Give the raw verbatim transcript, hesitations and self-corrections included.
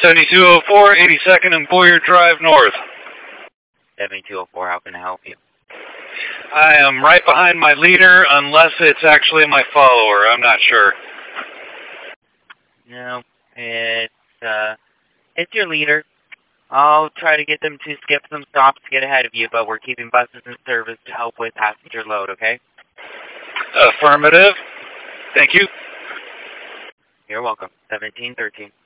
seventy-two oh four, eighty-second and Boyer Drive North. seventy-two oh four, how can I help you? I am right behind my leader, unless it's actually my follower. I'm not sure. No, it's, uh, it's your leader. I'll try to get them to skip some stops to get ahead of you, but we're keeping buses in service to help with passenger load, okay? Affirmative. Thank you. You're welcome. seventeen thirteen.